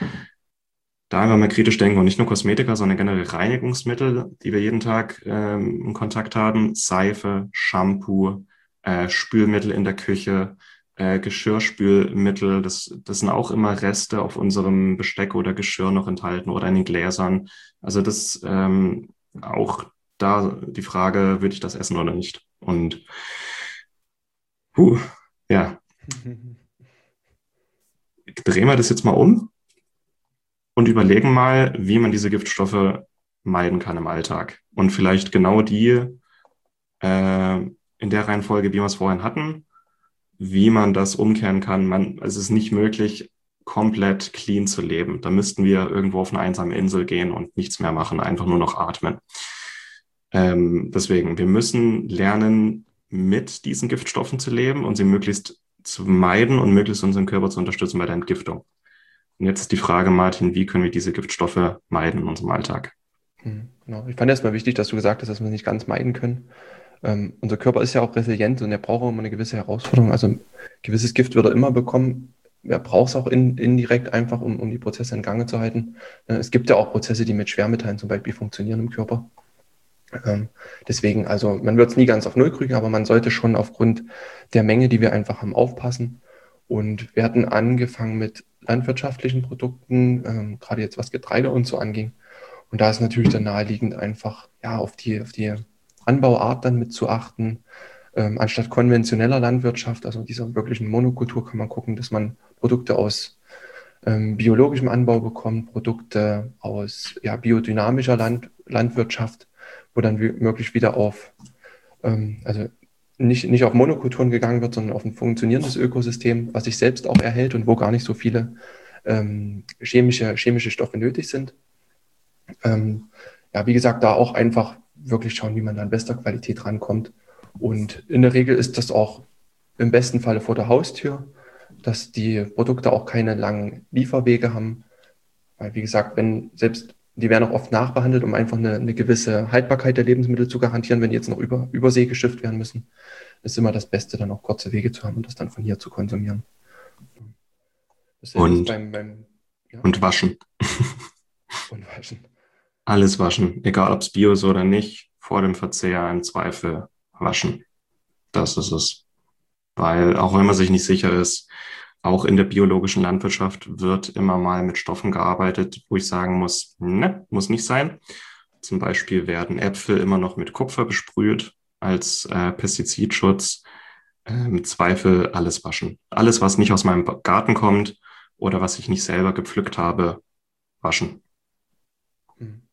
da einfach mal kritisch denken und nicht nur Kosmetika, sondern generell Reinigungsmittel, die wir jeden Tag ähm, in Kontakt haben. Seife, Shampoo, äh, Spülmittel in der Küche, äh, Geschirrspülmittel. Das, das sind auch immer Reste auf unserem Besteck oder Geschirr noch enthalten oder in den Gläsern. Also das ähm, auch da die Frage, würde ich das essen oder nicht? Und puh, ja, drehen wir das jetzt mal um und überlegen mal, wie man diese Giftstoffe meiden kann im Alltag. Und vielleicht genau die äh, in der Reihenfolge, wie wir es vorhin hatten, wie man das umkehren kann. Man, es ist nicht möglich, komplett clean zu leben. Da müssten wir irgendwo auf eine einsame Insel gehen und nichts mehr machen, einfach nur noch atmen. Ähm, deswegen, wir müssen lernen, mit diesen Giftstoffen zu leben und sie möglichst zu meiden und möglichst unseren Körper zu unterstützen bei der Entgiftung. Und jetzt ist die Frage, Martin, wie können wir diese Giftstoffe meiden in unserem Alltag? Mhm, genau. Ich fand erstmal wichtig, dass du gesagt hast, dass wir es nicht ganz meiden können. Ähm, unser Körper ist ja auch resilient und er braucht auch immer eine gewisse Herausforderung. Also ein gewisses Gift wird er immer bekommen. Er braucht es auch in, indirekt einfach, um, um die Prozesse in Gange zu halten. Äh, es gibt ja auch Prozesse, die mit Schwermetallen zum Beispiel funktionieren im Körper. Ähm, deswegen, also man wird es nie ganz auf Null kriegen, aber man sollte schon aufgrund der Menge, die wir einfach haben, aufpassen. Und wir hatten angefangen mit landwirtschaftlichen Produkten, ähm, gerade jetzt was Getreide und so anging. Und da ist natürlich dann naheliegend einfach ja, auf die, auf die Anbauart dann mit zu achten. Ähm, anstatt konventioneller Landwirtschaft, also dieser wirklichen Monokultur, kann man gucken, dass man Produkte aus ähm, biologischem Anbau bekommt, Produkte aus ja, biodynamischer Land, Landwirtschaft, wo dann wie möglich wieder auf, ähm, also nicht, nicht auf Monokulturen gegangen wird, sondern auf ein funktionierendes Ökosystem, was sich selbst auch erhält und wo gar nicht so viele ähm, chemische, chemische Stoffe nötig sind. Ähm, ja, wie gesagt, da auch einfach wirklich schauen, wie man da in bester Qualität rankommt. Und in der Regel ist das auch im besten Falle vor der Haustür. dass die Produkte auch keine langen Lieferwege haben. Weil, wie gesagt, wenn selbst, die werden auch oft nachbehandelt, um einfach eine, eine gewisse Haltbarkeit der Lebensmittel zu garantieren, wenn die jetzt noch über Übersee geschifft werden müssen. Ist immer das Beste, dann auch kurze Wege zu haben und das dann von hier zu konsumieren. Dasselbe ist Und, beim, beim ja, und waschen. und waschen. Alles waschen, egal ob es Bio ist oder nicht, vor dem Verzehr im Zweifel waschen. Das ist es. Weil auch wenn man sich nicht sicher ist, auch in der biologischen Landwirtschaft wird immer mal mit Stoffen gearbeitet, wo ich sagen muss, ne, muss nicht sein. Zum Beispiel werden Äpfel immer noch mit Kupfer besprüht als äh, Pestizidschutz. Äh, Im Zweifel alles waschen. Alles, was nicht aus meinem Garten kommt oder was ich nicht selber gepflückt habe, waschen. Hm.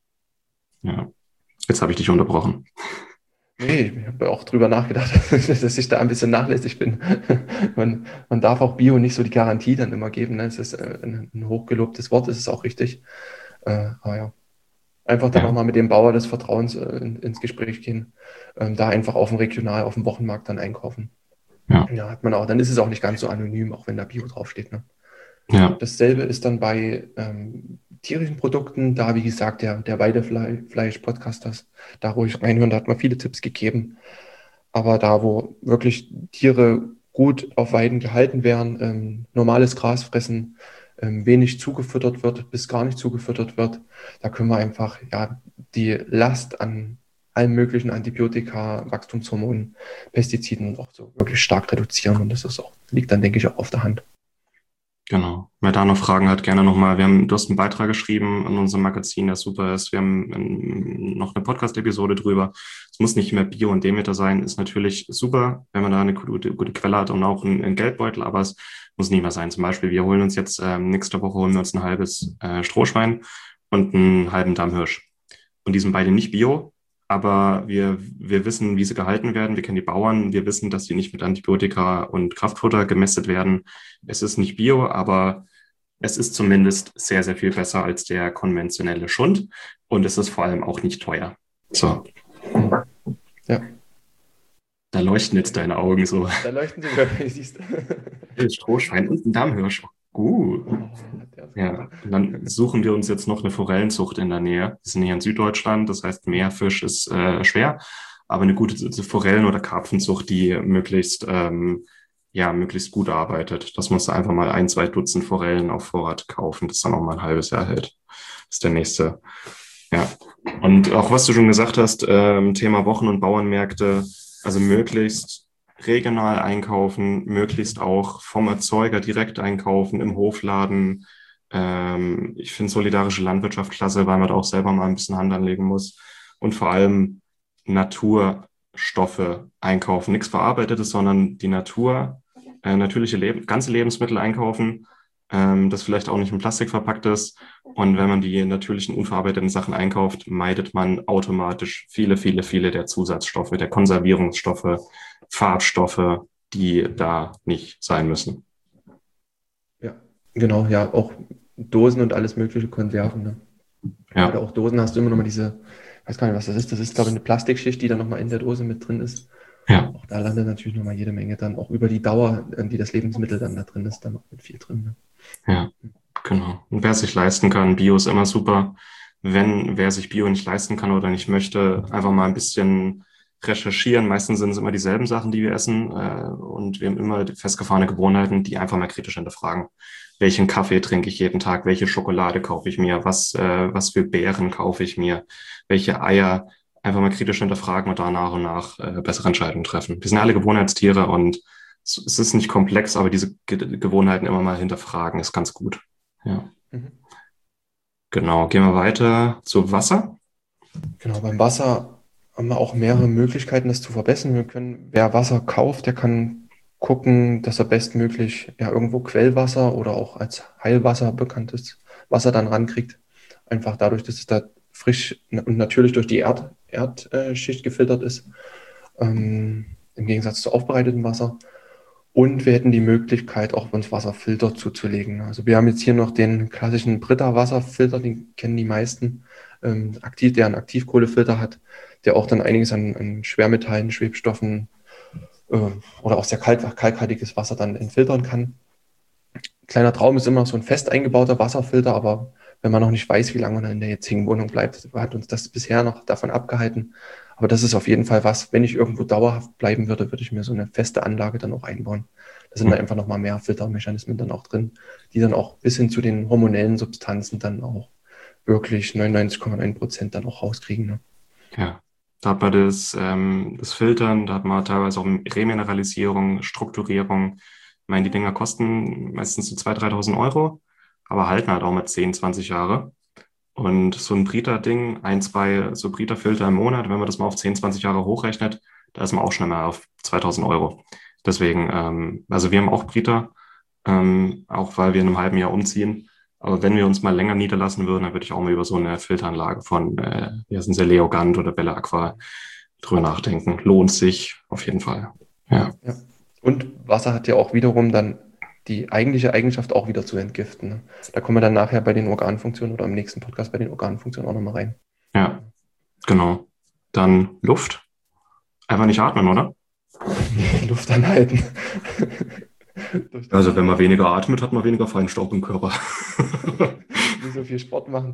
Ja, jetzt habe ich dich unterbrochen. Nee, ich habe auch drüber nachgedacht, dass ich da ein bisschen nachlässig bin. Man, man darf auch Bio nicht so die Garantie dann immer geben. Ne? Es ist äh, ein, ein hochgelobtes Wort, ist es auch richtig. Äh, aber ja, einfach dann Ja, nochmal mit dem Bauer des Vertrauens äh, in, ins Gespräch gehen. Ähm, da einfach auf dem Regional, auf dem Wochenmarkt dann einkaufen. ja, Ja, hat man auch. Dann ist es auch nicht ganz so anonym, auch wenn da Bio draufsteht. Ne? ja, Dasselbe ist dann bei ähm, tierischen Produkten, da wie gesagt, der, der Weidefleisch-Podcast, das, da ruhig reinhören, da hat man viele Tipps gegeben. Aber da, wo wirklich Tiere gut auf Weiden gehalten werden, ähm, normales Gras fressen, ähm, wenig zugefüttert wird, bis gar nicht zugefüttert wird, da können wir einfach ja, die Last an allen möglichen Antibiotika, Wachstumshormonen, Pestiziden auch so wirklich stark reduzieren. Und das ist auch, liegt dann, denke ich, auch auf der Hand. genau. Wer da noch Fragen hat, gerne nochmal. Wir haben, du hast einen Beitrag geschrieben in unserem Magazin, der super ist. Wir haben ähm, noch eine Podcast-Episode drüber. Es muss nicht mehr Bio und Demeter sein, ist natürlich super, wenn man da eine gute, gute Quelle hat und auch einen, einen Geldbeutel, aber es muss nicht mehr sein. Zum Beispiel, wir holen uns jetzt, ähm, nächste Woche holen wir uns ein halbes äh, Strohschwein und einen halben Dammhirsch. Und die sind beide nicht Bio, aber wir, wir wissen, wie sie gehalten werden. Wir kennen die Bauern. Wir wissen, dass sie nicht mit Antibiotika und Kraftfutter gemästet werden. Es ist nicht Bio, aber es ist zumindest sehr, sehr viel besser als der konventionelle Schund. Und es ist vor allem auch nicht teuer. So, Ja, da leuchten jetzt deine Augen so. da leuchten sie wirklich, siehst du. Strohschwein und ein Dammhirsch. Gut. Oh, der ist Ja, und dann suchen wir uns jetzt noch eine Forellenzucht in der Nähe. Wir sind hier in Süddeutschland, das heißt, Meerfisch ist äh, schwer, aber eine gute Forellen- oder Karpfenzucht, die möglichst, ähm, ja, möglichst gut arbeitet. Das musst du einfach mal ein, zwei Dutzend Forellen auf Vorrat kaufen, das dann auch mal ein halbes Jahr hält. Das ist der nächste. Ja. Und auch was du schon gesagt hast, ähm, Thema Wochen- und Bauernmärkte, also möglichst regional einkaufen, möglichst auch vom Erzeuger direkt einkaufen, im Hofladen. Ähm, ich finde solidarische Landwirtschaft klasse, weil man da auch selber mal ein bisschen Hand anlegen muss. Und vor allem Naturstoffe einkaufen. Nichts Verarbeitetes, sondern die Natur, äh, natürliche Leb ganze Lebensmittel einkaufen, ähm, das vielleicht auch nicht in Plastik verpackt ist. Und wenn man die natürlichen, unverarbeiteten Sachen einkauft, meidet man automatisch viele, viele, viele der Zusatzstoffe, der Konservierungsstoffe, Farbstoffe, die da nicht sein müssen. Ja, genau, ja, auch Dosen und alles mögliche Konserven. Ne? Gerade Ja, auch Dosen hast du immer noch mal diese, ich weiß gar nicht, was das ist. Das ist, glaube ich, eine Plastikschicht, die dann nochmal in der Dose mit drin ist. ja, Auch da landet natürlich nochmal jede Menge dann, auch über die Dauer, äh, die das Lebensmittel dann da drin ist, dann noch mit viel drin. Ne? ja, genau. Und wer sich leisten kann, Bio ist immer super. Wenn wer sich Bio nicht leisten kann oder nicht möchte, einfach mal ein bisschen recherchieren. Meistens sind es immer dieselben Sachen, die wir essen. Äh, und wir haben immer festgefahrene Gewohnheiten, die einfach mal kritisch hinterfragen. Welchen Kaffee trinke ich jeden Tag? Welche Schokolade kaufe ich mir? Was, äh, was für Beeren kaufe ich mir? Welche Eier? Einfach mal kritisch hinterfragen und da nach und nach äh, bessere Entscheidungen treffen. Wir sind alle Gewohnheitstiere und es, es ist nicht komplex, aber diese Ge Gewohnheiten immer mal hinterfragen ist ganz gut. Ja, Mhm. genau. Gehen wir weiter zu Wasser. Genau, beim Wasser haben wir auch mehrere Möglichkeiten, das zu verbessern. Wir können, wer Wasser kauft, der kann gucken, dass er bestmöglich ja irgendwo Quellwasser oder auch als Heilwasser bekanntes Wasser dann rankriegt. Einfach dadurch, dass es da frisch und natürlich durch die Erd Erdschicht gefiltert ist, ähm, im Gegensatz zu aufbereitetem Wasser. Und wir hätten die Möglichkeit, auch uns Wasserfilter zuzulegen. Also wir haben jetzt hier noch den klassischen Brita-Wasserfilter, den kennen die meisten, ähm, aktiv, der einen Aktivkohlefilter hat, der auch dann einiges an, an Schwermetallen, Schwebstoffen äh, oder auch sehr kalt, kalkhaltiges Wasser dann entfiltern kann. Kleiner Traum ist immer so ein fest eingebauter Wasserfilter, aber wenn man noch nicht weiß, wie lange man in der jetzigen Wohnung bleibt, hat uns das bisher noch davon abgehalten. Aber das ist auf jeden Fall was, wenn ich irgendwo dauerhaft bleiben würde, würde ich mir so eine feste Anlage dann auch einbauen. Da sind dann einfach nochmal mehr Filtermechanismen dann auch drin, die dann auch bis hin zu den hormonellen Substanzen dann auch wirklich neunundneunzig Komma neun Prozent dann auch rauskriegen. Ne? Ja, da hat man das, ähm, das Filtern, da hat man teilweise auch Remineralisierung, Strukturierung. Ich meine, die Dinger kosten meistens so zweitausend, dreitausend Euro, aber halten halt auch mal zehn, zwanzig Jahre. Und so ein Brita-Ding, ein, zwei so Brita-Filter im Monat, wenn man das mal auf zehn, zwanzig Jahre hochrechnet, da ist man auch schnell mal auf zweitausend Euro. Deswegen, ähm, also wir haben auch Brita, ähm, auch weil wir in einem halben Jahr umziehen. Aber wenn wir uns mal länger niederlassen würden, dann würde ich auch mal über so eine Filteranlage von, äh, wie heißen sie, Leogant oder Bella Aqua drüber nachdenken. Lohnt sich auf jeden Fall. Ja. Ja. Und Wasser hat ja auch wiederum dann die eigentliche Eigenschaft auch wieder zu entgiften. Ne? Da kommen wir dann nachher bei den Organfunktionen oder im nächsten Podcast bei den Organfunktionen auch nochmal rein. Ja, genau. Dann Luft. Einfach nicht atmen, oder? Luft anhalten. Also wenn man weniger atmet, hat man weniger Feinstaub im Körper. Nicht so viel Sport machen.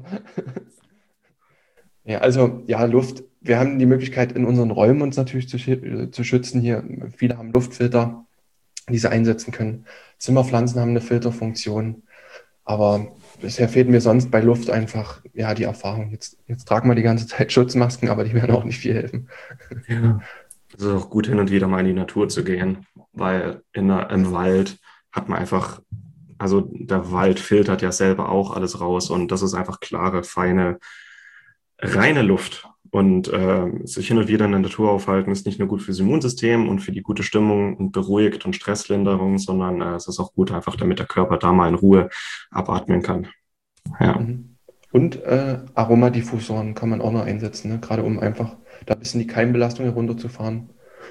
Ja, also ja, Luft. Wir haben die Möglichkeit, in unseren Räumen uns natürlich zu, zu schützen. Hier, viele haben Luftfilter, die sie einsetzen können. Zimmerpflanzen haben eine Filterfunktion. Aber bisher fehlt mir sonst bei Luft einfach ja die Erfahrung. Jetzt, jetzt tragen wir die ganze Zeit Schutzmasken, aber die werden auch nicht viel helfen. Ja. Es ist auch gut, hin und wieder mal in die Natur zu gehen, weil in der, im Wald hat man einfach, also der Wald filtert ja selber auch alles raus und das ist einfach klare, feine, reine Luft. Und äh, sich hin und wieder in der Natur aufhalten, ist nicht nur gut fürs Immunsystem und für die gute Stimmung und beruhigt und Stresslinderung, sondern äh, es ist auch gut einfach, damit der Körper da mal in Ruhe abatmen kann. Ja. Und äh, Aromadiffusoren kann man auch noch einsetzen, ne? Gerade um einfach da ein bisschen die Keimbelastung herunterzufahren.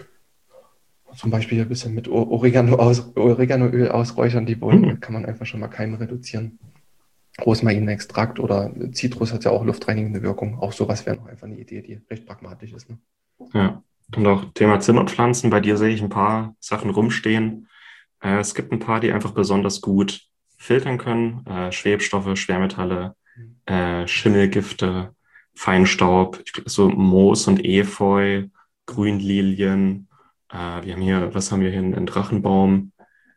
Zum Beispiel ein bisschen mit Oregano aus, Oreganoöl ausräuchern die Wohnung, mhm. kann man einfach schon mal Keime reduzieren. Rosmarinextrakt oder Zitrus hat ja auch luftreinigende Wirkung. Auch sowas wäre noch einfach eine Idee, die recht pragmatisch ist. Ne? Ja, und auch Thema Zimmerpflanzen. Bei dir sehe ich ein paar Sachen rumstehen. Äh, es gibt ein paar, die einfach besonders gut filtern können. Äh, Schwebstoffe, Schwermetalle, äh, Schimmelgifte, Feinstaub, so Moos und Efeu, Grünlilien. Äh, wir haben hier, was haben wir hier? Einen Drachenbaum,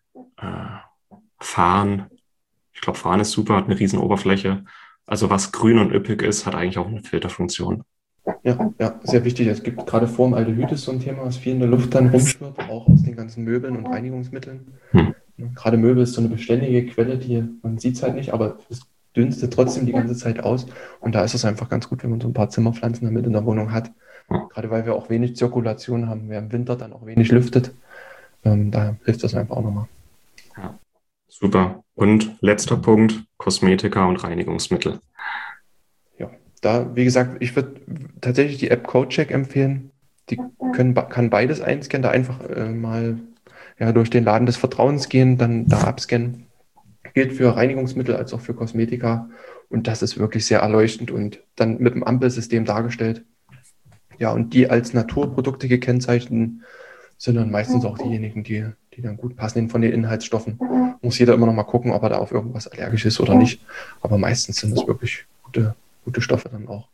äh, Farn. Ich glaube, Farn ist super, hat eine riesen Oberfläche. Also was grün und üppig ist, hat eigentlich auch eine Filterfunktion. Ja, ja, sehr wichtig. Es gibt gerade Formaldehyd ist so ein Thema, was viel in der Luft dann rumschwirrt, auch aus den ganzen Möbeln und Reinigungsmitteln. Hm. Gerade Möbel ist so eine beständige Quelle, die man sieht es halt nicht, aber es dünstet trotzdem die ganze Zeit aus. Und da ist es einfach ganz gut, wenn man so ein paar Zimmerpflanzen damit in der Wohnung hat. Gerade weil wir auch wenig Zirkulation haben, wer im Winter dann auch wenig lüftet. Ähm, da hilft das einfach auch nochmal. Ja, super. Und letzter Punkt, Kosmetika und Reinigungsmittel. Ja, da, wie gesagt, ich würde tatsächlich die App CodeCheck empfehlen. Die können, kann beides einscannen, da einfach äh, mal ja, durch den Laden des Vertrauens gehen, dann da abscannen. Gilt für Reinigungsmittel als auch für Kosmetika. Und das ist wirklich sehr erleuchtend und dann mit dem Ampelsystem dargestellt. Ja, und die als Naturprodukte gekennzeichneten sind dann meistens auch diejenigen, die, die dann gut passen von den Inhaltsstoffen. Muss jeder immer noch mal gucken, ob er da auf irgendwas allergisch ist oder nicht. Aber meistens sind es wirklich gute, gute Stoffe dann auch.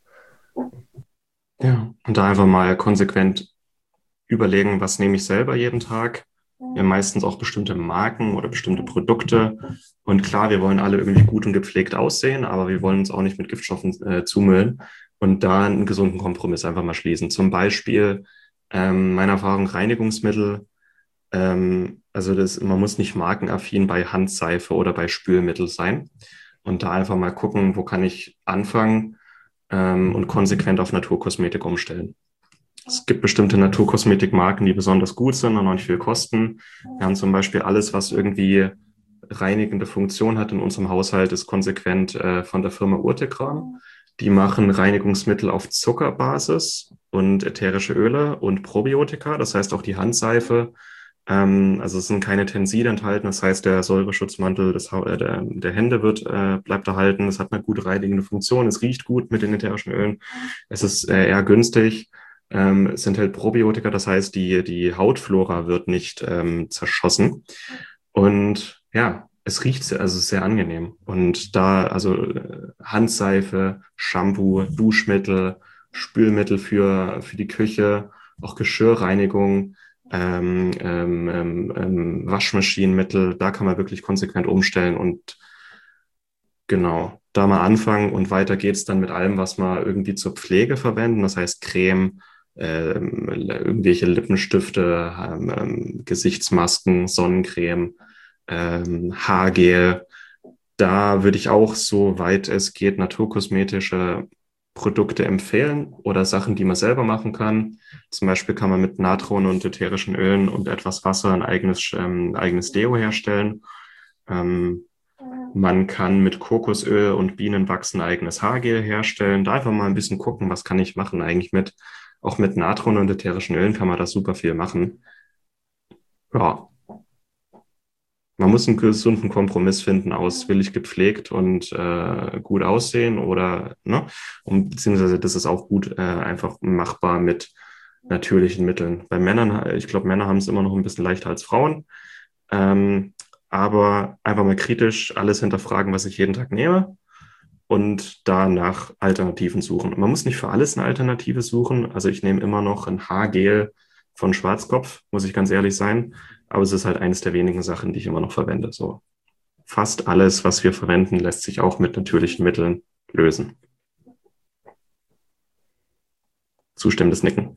Ja, und da einfach mal konsequent überlegen, was nehme ich selber jeden Tag. Wir haben meistens auch bestimmte Marken oder bestimmte Produkte. Und klar, wir wollen alle irgendwie gut und gepflegt aussehen, aber wir wollen uns auch nicht mit Giftstoffen äh, zumüllen. Und da einen gesunden Kompromiss einfach mal schließen. Zum Beispiel, ähm, meine Erfahrung, Reinigungsmittel. Ähm, also das, man muss nicht markenaffin bei Handseife oder bei Spülmittel sein. Und da einfach mal gucken, wo kann ich anfangen ähm, und konsequent auf Naturkosmetik umstellen. Es gibt bestimmte Naturkosmetikmarken, die besonders gut sind und auch nicht viel kosten. Wir haben zum Beispiel alles, was irgendwie reinigende Funktion hat in unserem Haushalt, ist konsequent äh, von der Firma Urtekram. Die machen Reinigungsmittel auf Zuckerbasis und ätherische Öle und Probiotika. Das heißt auch die Handseife. Ähm, also es sind keine Tenside enthalten. Das heißt, der Säureschutzmantel des ha- äh, der, der Hände wird, äh, bleibt erhalten. Es hat eine gute reinigende Funktion. Es riecht gut mit den ätherischen Ölen. Es ist äh, eher günstig. Ähm, es enthält Probiotika, das heißt, die, die Hautflora wird nicht ähm, zerschossen. Und ja, es riecht sehr, also sehr angenehm. Und da, also äh, Handseife, Shampoo, Duschmittel, Spülmittel für, für die Küche, auch Geschirrreinigung, ähm, ähm, ähm, ähm, Waschmaschinenmittel, da kann man wirklich konsequent umstellen und genau, da mal anfangen und weiter geht's dann mit allem, was wir irgendwie zur Pflege verwenden. Das heißt Creme, ähm, irgendwelche Lippenstifte, ähm, ähm, Gesichtsmasken, Sonnencreme, ähm, Haargel. Da würde ich auch, soweit es geht, naturkosmetische Produkte empfehlen oder Sachen, die man selber machen kann. Zum Beispiel kann man mit Natron und ätherischen Ölen und etwas Wasser ein eigenes, ähm, eigenes Deo herstellen. Ähm, Man kann mit Kokosöl und Bienenwachs ein eigenes Haargel herstellen. Da einfach mal ein bisschen gucken, was kann ich machen eigentlich mit, auch mit Natron und ätherischen Ölen kann man das super viel machen. Ja, man muss einen gesunden Kompromiss finden aus, will ich gepflegt und äh, gut aussehen oder, ne? Und beziehungsweise das ist auch gut äh, einfach machbar mit natürlichen Mitteln. Bei Männern, ich glaube, Männer haben es immer noch ein bisschen leichter als Frauen. Ähm, aber einfach mal kritisch alles hinterfragen, was ich jeden Tag nehme und da nach Alternativen suchen. Man muss nicht für alles eine Alternative suchen. Also ich nehme immer noch ein Haargel von Schwarzkopf, muss ich ganz ehrlich sein. Aber es ist halt eines der wenigen Sachen, die ich immer noch verwende. So fast alles, was wir verwenden, lässt sich auch mit natürlichen Mitteln lösen. Zustimmendes Nicken.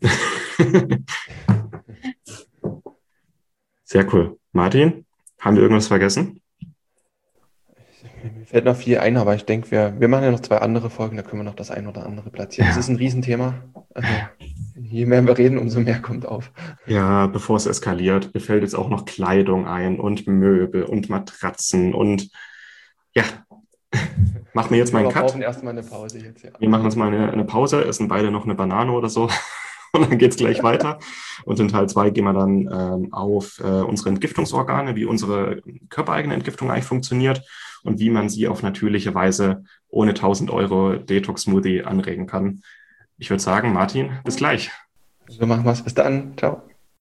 Sehr cool. Martin, haben wir irgendwas vergessen? Mir fällt noch viel ein, aber ich denke, wir, wir machen ja noch zwei andere Folgen, da können wir noch das ein oder andere platzieren. Ja. Das ist ein Riesenthema. Also, je mehr wir reden, umso mehr kommt auf. Ja, bevor es eskaliert, mir fällt jetzt auch noch Kleidung ein und Möbel und Matratzen und ja, machen wir jetzt mal einen Wir Cut. brauchen erstmal eine Pause jetzt, ja. Wir machen uns mal eine, eine Pause, essen beide noch eine Banane oder so und dann geht's gleich weiter. Und in Teil zwei gehen wir dann ähm, auf äh, unsere Entgiftungsorgane, wie unsere körpereigene Entgiftung eigentlich funktioniert und wie man sie auf natürliche Weise ohne tausend Euro Detox-Smoothie anregen kann. Ich würde sagen, Martin, bis gleich. So machen wir es. Bis dann. Ciao.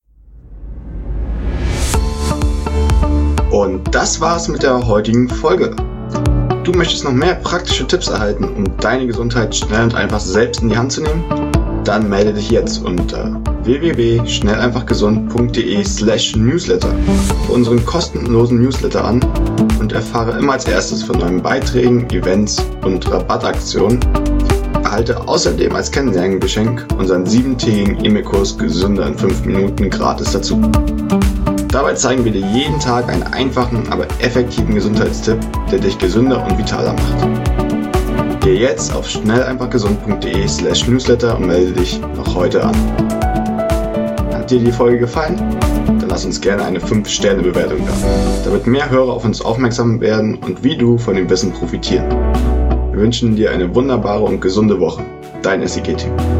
Und das war's mit der heutigen Folge. Du möchtest noch mehr praktische Tipps erhalten, um deine Gesundheit schnell und einfach selbst in die Hand zu nehmen? Dann melde dich jetzt unter w w w punkt schnell einfach gesund punkt d e slash newsletter für unseren kostenlosen Newsletter an und erfahre immer als erstes von neuen Beiträgen, Events und Rabattaktionen. Erhalte außerdem als Kennenlerngeschenk unseren siebentägigen E-Mail-Kurs Gesünder in fünf Minuten gratis dazu. Dabei zeigen wir dir jeden Tag einen einfachen, aber effektiven Gesundheitstipp, der dich gesünder und vitaler macht. Geh jetzt auf schnell einfach gesund punkt d e slash newsletter und melde dich noch heute an. Hat dir die Folge gefallen? Dann lass uns gerne eine fünf Sterne Bewertung da, damit mehr Hörer auf uns aufmerksam werden und wie du von dem Wissen profitieren. Wir wünschen dir eine wunderbare und gesunde Woche. Dein S I G-Team.